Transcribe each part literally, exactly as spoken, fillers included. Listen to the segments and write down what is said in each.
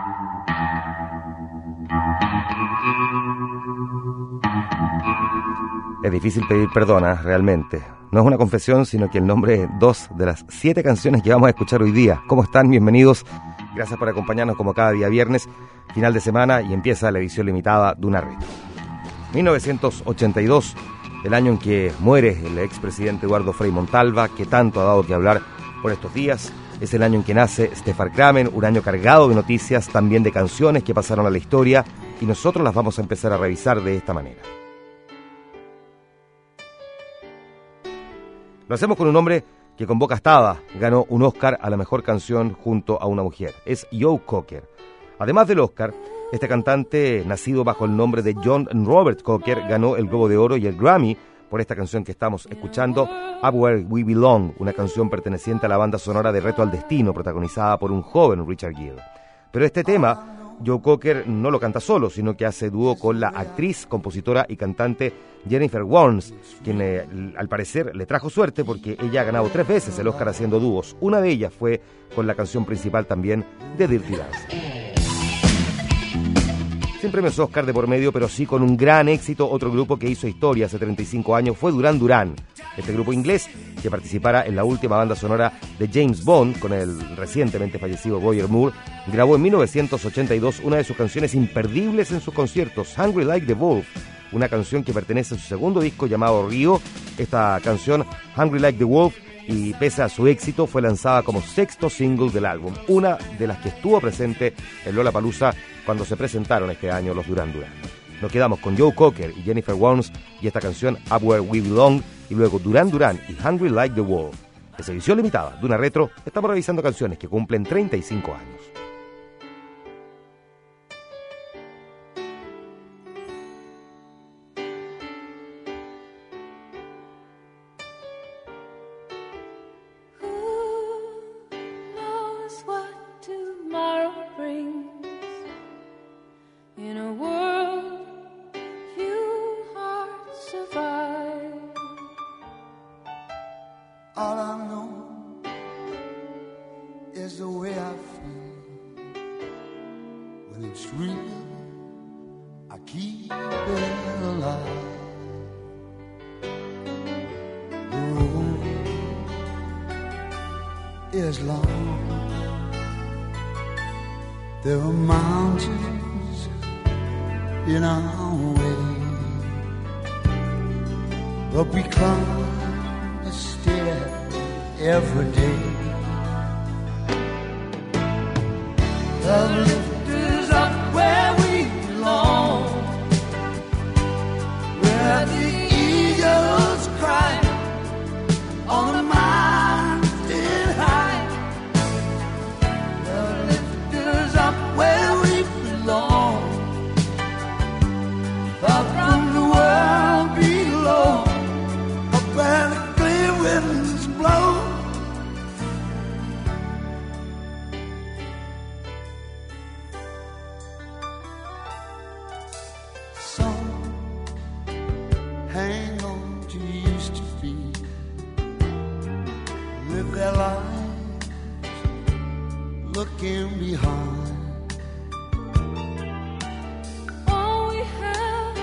Es difícil pedir perdón, ¿eh? Realmente. No es una confesión, sino que el nombre de dos de las siete canciones que vamos a escuchar hoy día. ¿Cómo están? Bienvenidos. Gracias por acompañarnos como cada día viernes, final de semana, y empieza la edición limitada de Una Retro. mil novecientos ochenta y dos, el año en que muere el expresidente Eduardo Frei Montalva, que tanto ha dado que hablar por estos días. Es el año en que nace Stefan Kramer, un año cargado de noticias, también de canciones que pasaron a la historia, y nosotros las vamos a empezar a revisar de esta manera. Lo hacemos con un hombre que con boca astada ganó un Oscar a la mejor canción junto a una mujer. Es Joe Cocker. Además del Oscar, este cantante, nacido bajo el nombre de John Robert Cocker, ganó el Globo de Oro y el Grammy por esta canción que estamos escuchando, Up Where We Belong, una canción perteneciente a la banda sonora de Reto al Destino, protagonizada por un joven Richard Gere. Pero este tema, Joe Cocker no lo canta solo, sino que hace dúo con la actriz, compositora y cantante Jennifer Warnes, quien eh, al parecer le trajo suerte porque ella ha ganado tres veces el Oscar haciendo dúos. Una de ellas fue con la canción principal también de Dirty Dancing. Sin premios Oscar de por medio, pero sí con un gran éxito, otro grupo que hizo historia hace treinta y cinco años fue Duran Duran. Este grupo inglés que participara en la última banda sonora de James Bond con el recientemente fallecido Roger Moore, grabó en mil novecientos ochenta y dos una de sus canciones imperdibles en sus conciertos, Hungry Like the Wolf, una canción que pertenece a su segundo disco llamado Rio. Esta canción, Hungry Like the Wolf, y pese a su éxito, fue lanzada como sexto single del álbum, una de las que estuvo presente en Lollapalooza cuando se presentaron este año los Duran Duran. Nos quedamos con Joe Cocker y Jennifer Warnes y esta canción Up Where We Belong, y luego Duran Duran y Hungry Like the Wolf. En edición limitada de Una Retro, estamos revisando canciones que cumplen treinta y cinco años. All I know is the way I feel. When it's real, I keep it alive. The road is long. There are mountains in our way, but we climb a stair every day. Love lift us up where we belong, where the eagles cry on a mountain high. Love lift us up where we belong, far from the world below, up where the clear winds blow. Hang on to used to be, live their lives looking behind. All we have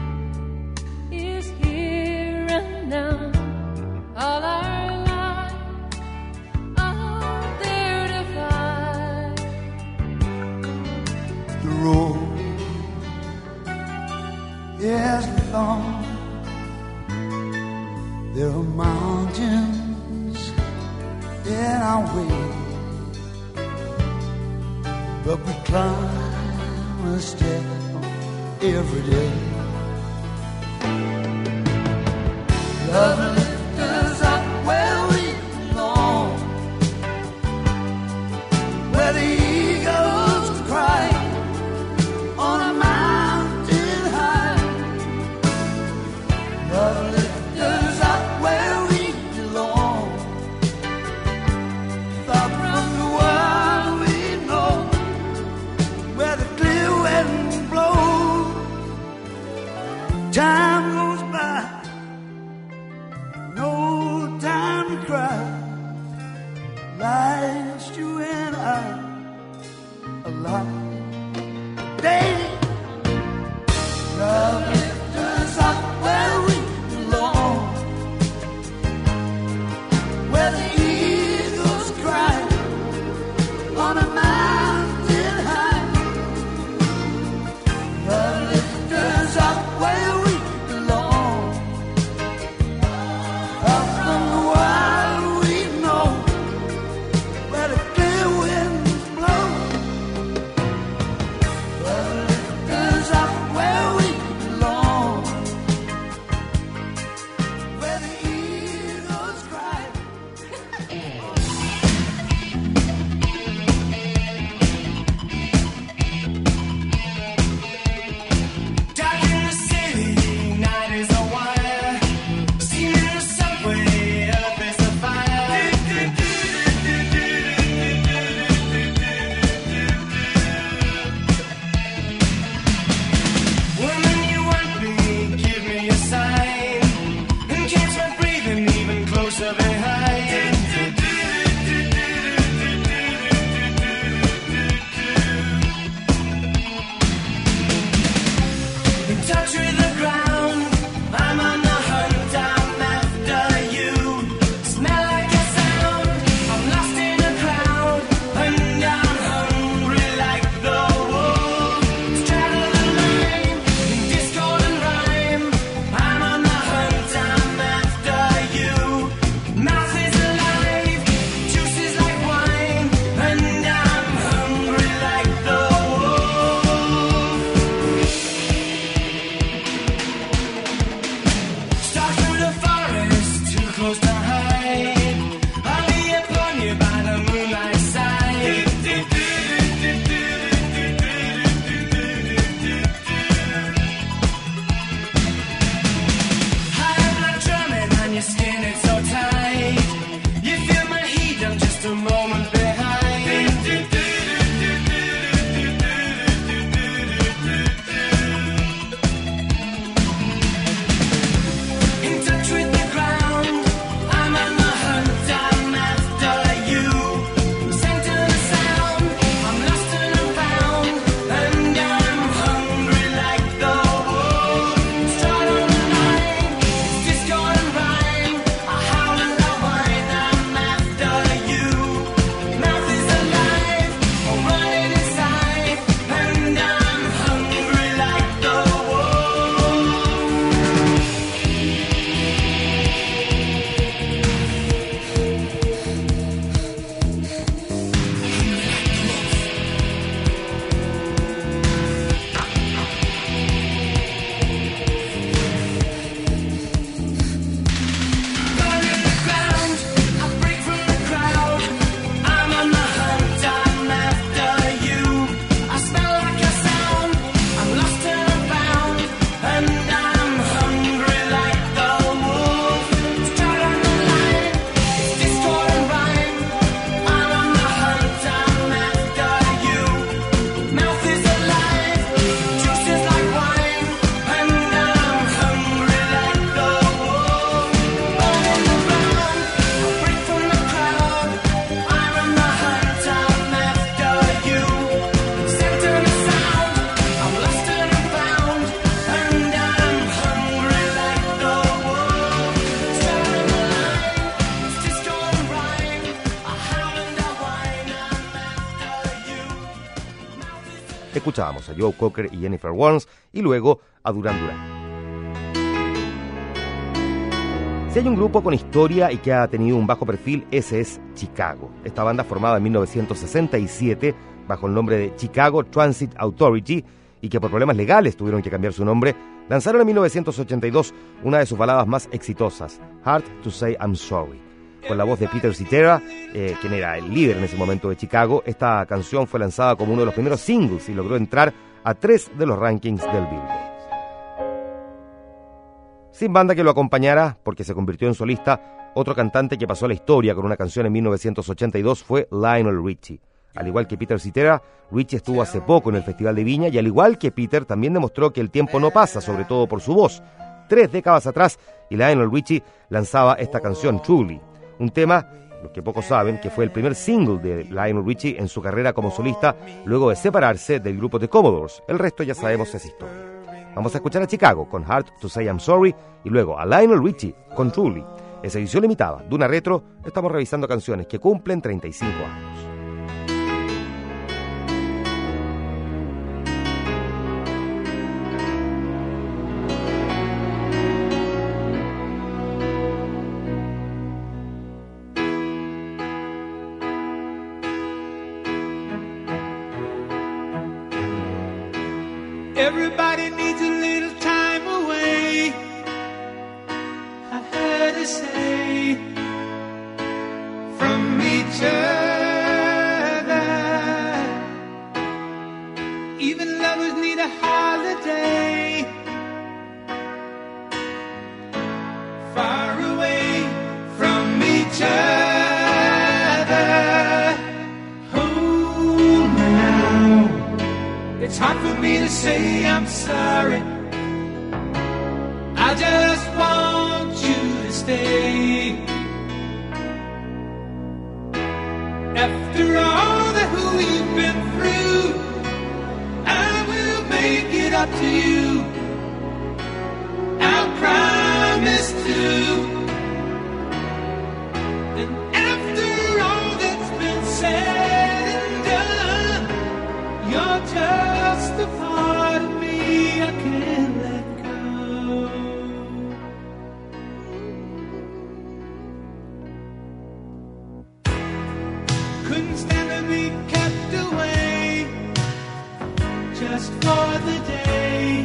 is here and now. All our lives are there to find. The road is long. There are mountains in our way, but we climb a step every day. Love lifts us up where we belong, where the eagles cry on a mountain high. Love lifts us up where we belong, far from the world we know, where the clear wind blows. Time goes by, no time to cry. Last you and I alive. Escuchábamos a Joe Cocker y Jennifer Warnes y luego a Duran Duran. Si hay un grupo con historia y que ha tenido un bajo perfil, ese es Chicago. Esta banda, formada en mil novecientos sesenta y siete bajo el nombre de Chicago Transit Authority y que por problemas legales tuvieron que cambiar su nombre, lanzaron en mil novecientos ochenta y dos una de sus baladas más exitosas, Hard to Say I'm Sorry. Con la voz de Peter Cetera, eh, quien era el líder en ese momento de Chicago, esta canción fue lanzada como uno de los primeros singles y logró entrar a tres de los rankings del Billboard. Sin banda que lo acompañara, porque se convirtió en solista, otro cantante que pasó a la historia con una canción en mil novecientos ochenta y dos fue Lionel Richie. Al igual que Peter Cetera, Richie estuvo hace poco en el Festival de Viña y al igual que Peter también demostró que el tiempo no pasa, sobre todo por su voz. Tres décadas atrás, y Lionel Richie lanzaba esta canción, Truly. Un tema, los que pocos saben, que fue el primer single de Lionel Richie en su carrera como solista luego de separarse del grupo The Commodores. El resto ya sabemos esa historia. Vamos a escuchar a Chicago con Hard to Say I'm Sorry y luego a Lionel Richie con Truly. Esa edición limitada de una retro, estamos revisando canciones que cumplen treinta y cinco años. Everybody needs a little time away, I heard her say, from each other. Even lovers need a holiday, far away from each other. Hold me now, it's hard for me to say I'm sorry. I just want you to stay. After all that we've been through, I will make it up to you. I promise to. And after all that's been said and done, you're just a part of me I can't let go. Couldn't stand to be kept away just for the day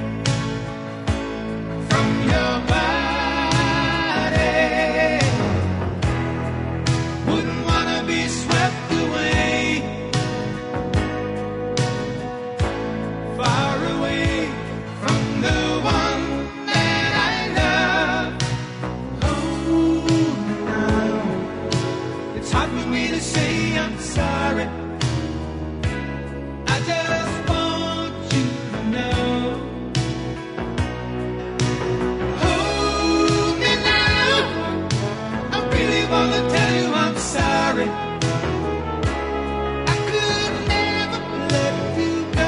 from your body. Wouldn't wanna be swept away, far away from the one that I love. Oh, now it's hard for me to say I'm sorry. I just want you to know. Hold me now, I really wanna tell you I'm sorry. I could never let you go.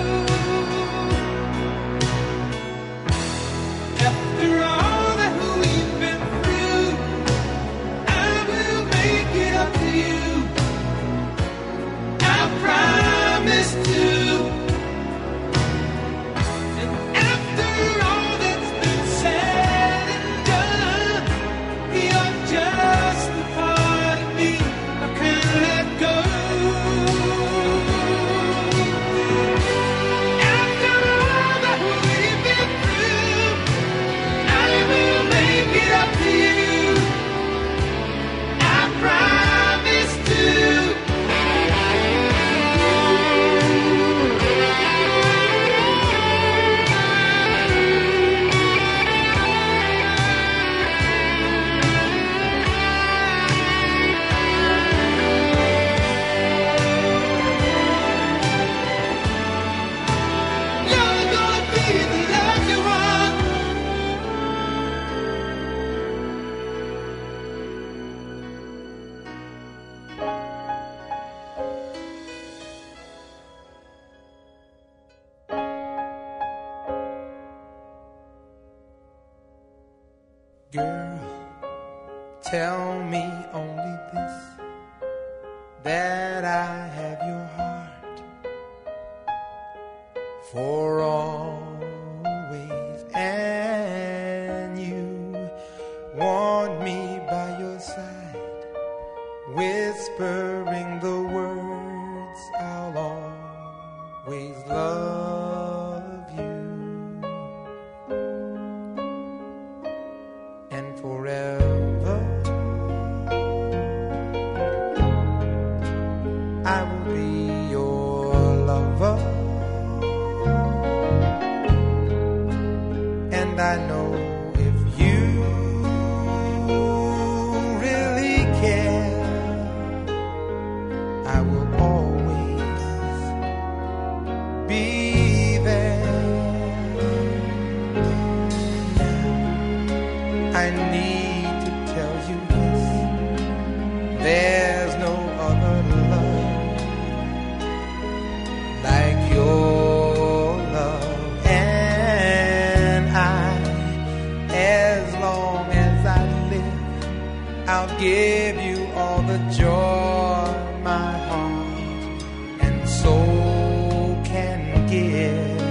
After all that we've been through, I will make it up to you. I promise to. And after all that's been said and done, you're just a part of me I can't let go. After all that we've been through, I will make it up to you. I promise to. You're gonna be the lucky one. Girl, tell me only this, that I have your heart, for always, and you want me by your side, whispering the words I'll always love you, and forever I will be your lover, and I know if you really care, I will always be there. Now I need to tell you this, there's no other love like your love, and I, as long as I live, I'll give you all the joy my heart and soul can give.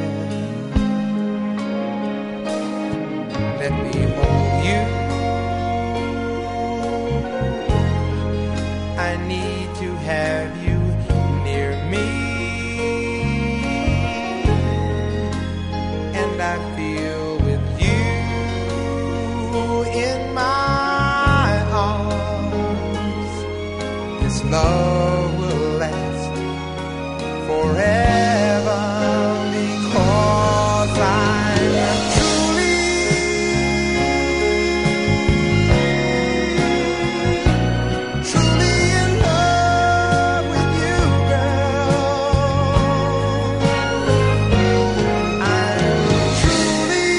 Let me hold you, I need to have you near me, and I feel with you in my arms, this love will last forever, because I'm truly, truly in love with you, girl. I'm truly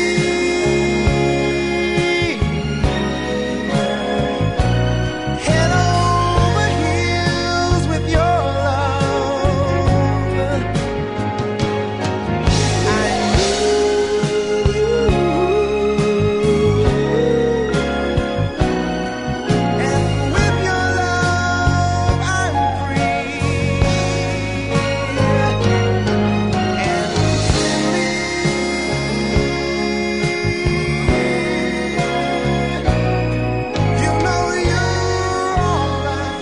head over heels with your love. I need you, and with your love I'm free, and simply you know you're alright.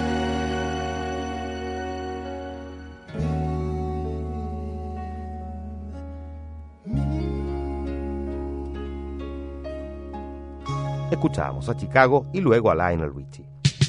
Escuchamos a Chicago y luego a Lionel Richie.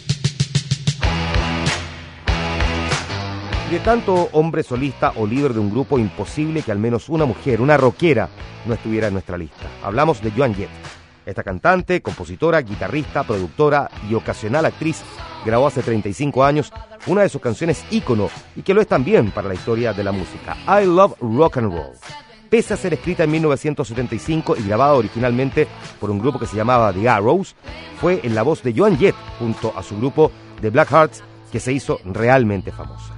De tanto hombre solista o líder de un grupo, imposible que al menos una mujer, una rockera, no estuviera en nuestra lista. Hablamos de Joan Jett. Esta cantante, compositora, guitarrista, productora y ocasional actriz grabó hace treinta y cinco años una de sus canciones ícono y que lo es también para la historia de la música, I Love Rock and Roll. Pese a ser escrita en mil novecientos setenta y cinco y grabada originalmente por un grupo que se llamaba The Arrows, fue en la voz de Joan Jett junto a su grupo The Blackhearts que se hizo realmente famosa.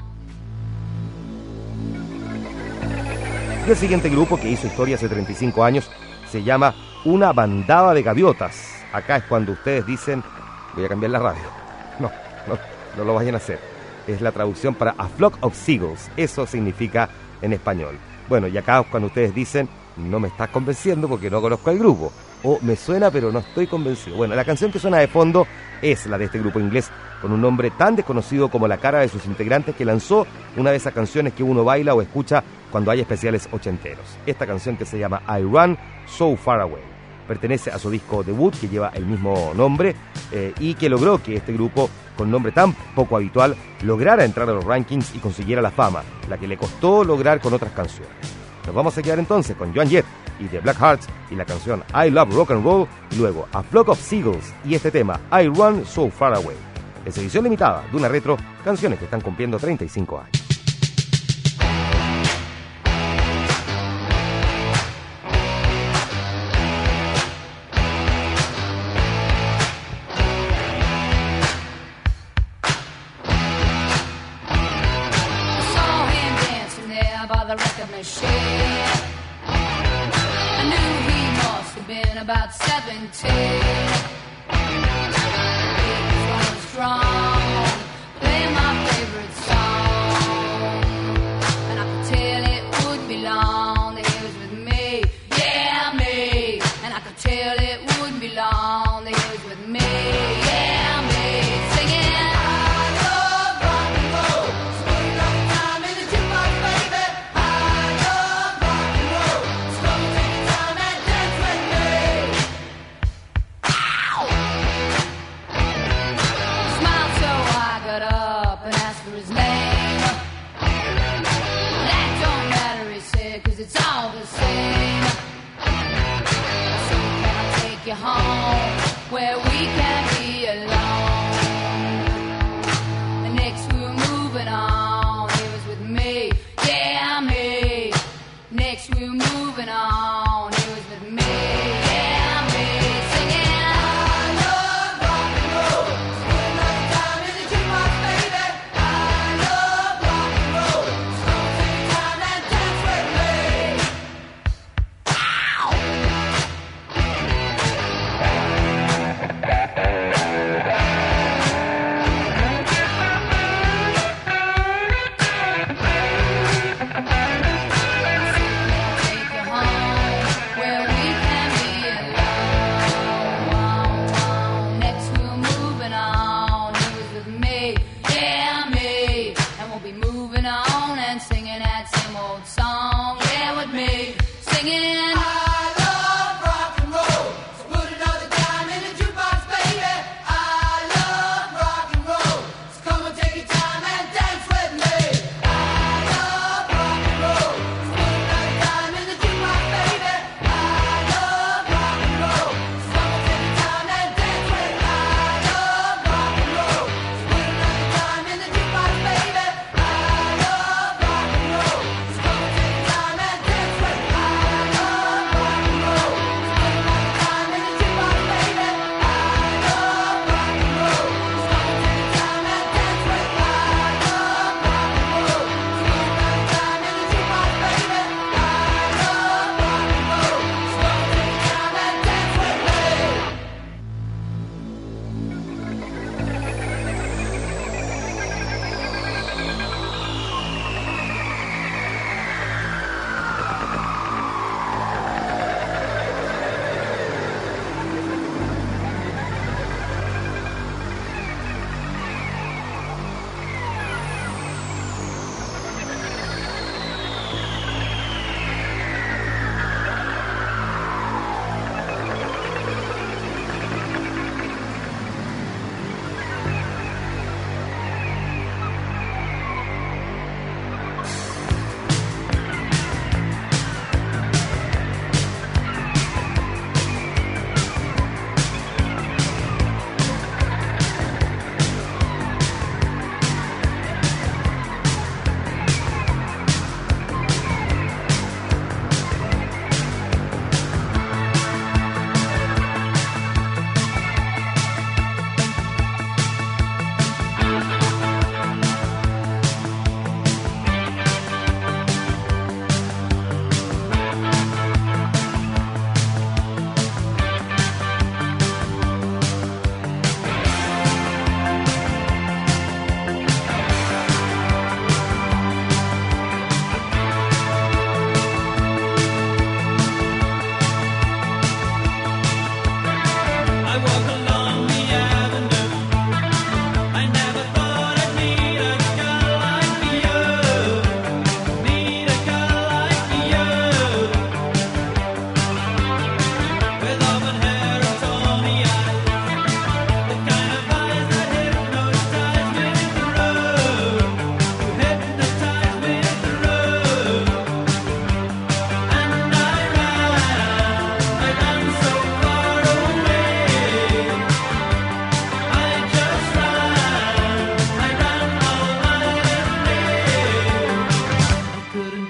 Y el siguiente grupo que hizo historia hace treinta y cinco años se llama Una Bandada de Gaviotas. Acá es cuando ustedes dicen, voy a cambiar la radio. No, no, no lo vayan a hacer. Es la traducción para A Flock of Seagulls. Eso significa en español. Bueno, y acá es cuando ustedes dicen, no me estás convenciendo porque no conozco al grupo. O me suena pero no estoy convencido. Bueno, la canción que suena de fondo es la de este grupo inglés con un nombre tan desconocido como la cara de sus integrantes, que lanzó una de esas canciones que uno baila o escucha cuando hay especiales ochenteros. Esta canción que se llama I Run So Far Away pertenece a su disco debut que lleva el mismo nombre eh, y que logró que este grupo con nombre tan poco habitual lograra entrar a los rankings y consiguiera la fama, la que le costó lograr con otras canciones. Nos vamos a quedar entonces con Joan Jett y The Blackhearts y la canción I Love Rock and Roll, y luego A Flock of Seagulls y este tema I Run So Far Away. Es edición limitada de una retro, canciones que están cumpliendo treinta y cinco años. About seventeen, he was strong, playing my favorite song, and I could tell it would be long.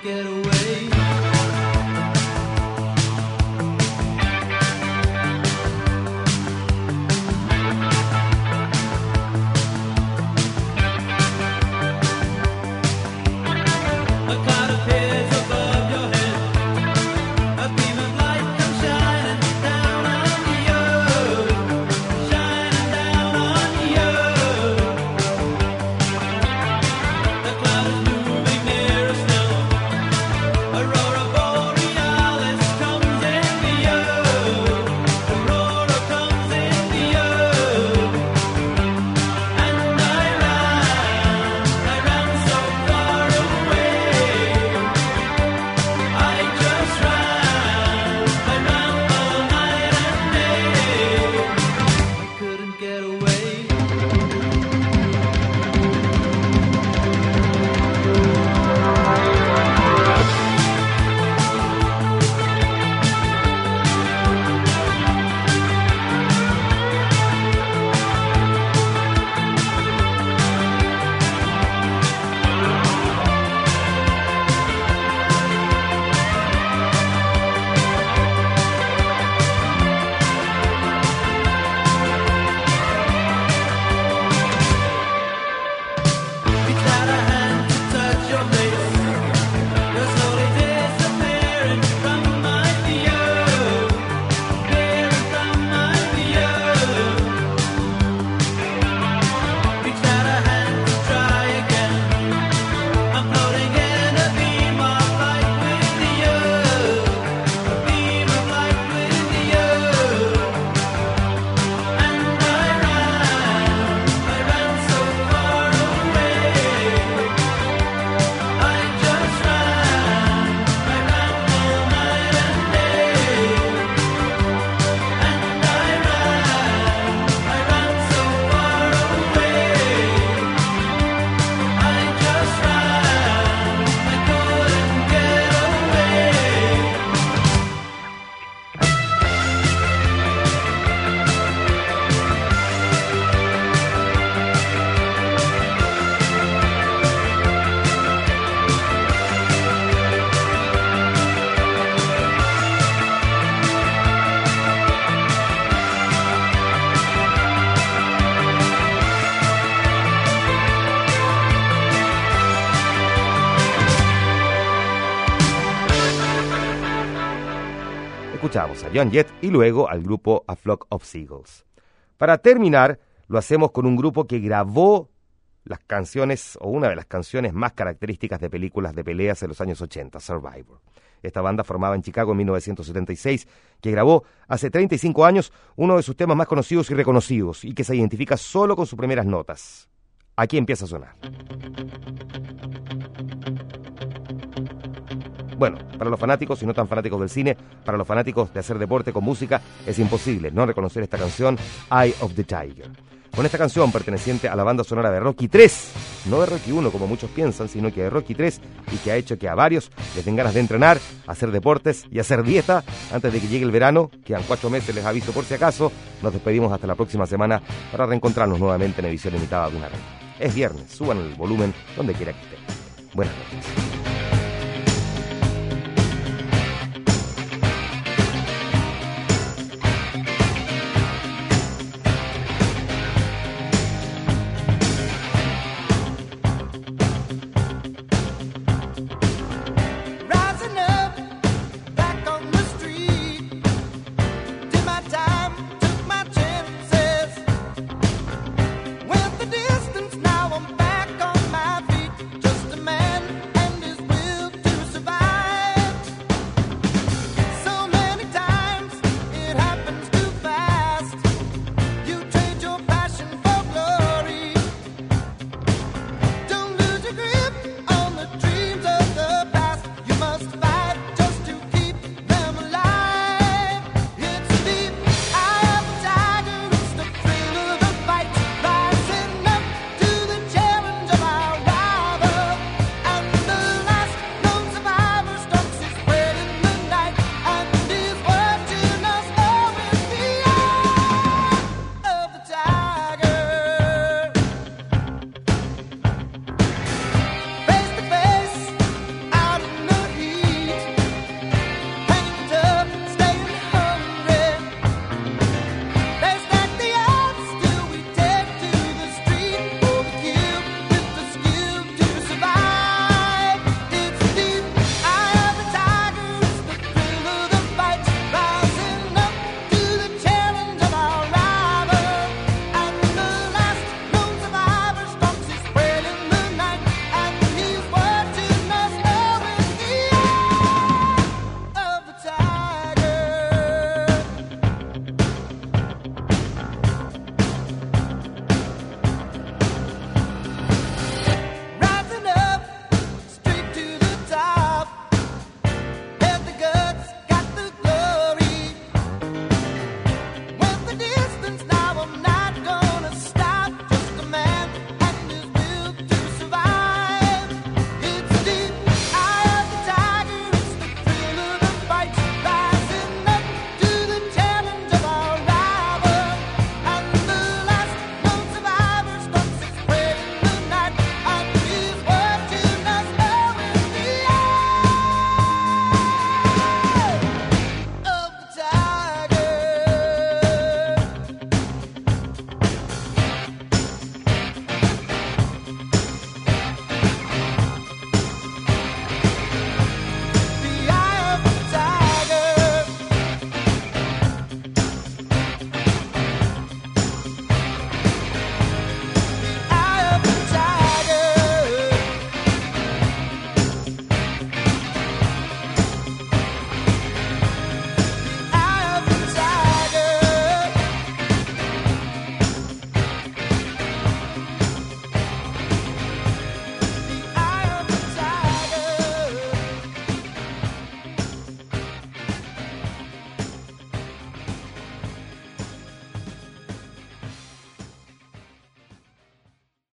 get away. A cloud appears above your head. A beam of light comes shining down on you, shining down on you. The cloud is moving nearer still. Aurora borealis comes into you. Aurora comes into you. And I ran, I ran so far away. I just ran, I ran all night and day. I couldn't get away. Reach out a hand to touch your face. You're slowly disappearing from my view, disappearing from my view. Reach out a hand to try again. I'm floating in a beam of light with you, a beam of light with you. And I ran, I ran so far away. I just ran, I ran all night and day. And I ran, I ran so far away. I just ran, I couldn't get away. Escuchamos a Joan Jett y luego al grupo A Flock of Seagulls. Para terminar, lo hacemos con un grupo que grabó las canciones, o una de las canciones más características de películas de peleas en los años ochenta, Survivor. Esta banda, formada en Chicago en mil novecientos setenta y seis, que grabó hace treinta y cinco años uno de sus temas más conocidos y reconocidos, y que se identifica solo con sus primeras notas. Aquí empieza a sonar. Bueno, para los fanáticos y no tan fanáticos del cine, para los fanáticos de hacer deporte con música, es imposible no reconocer esta canción, Eye of the Tiger. Con esta canción, perteneciente a la banda sonora de Rocky tres, no de Rocky uno como muchos piensan, sino que de Rocky tres, y que ha hecho que a varios les den ganas de entrenar, hacer deportes y hacer dieta antes de que llegue el verano. Quedan cuatro meses, les aviso por si acaso. Nos despedimos hasta la próxima semana para reencontrarnos nuevamente en edición limitada de una red. Es viernes, suban el volumen donde quiera que estén. Buenas noches.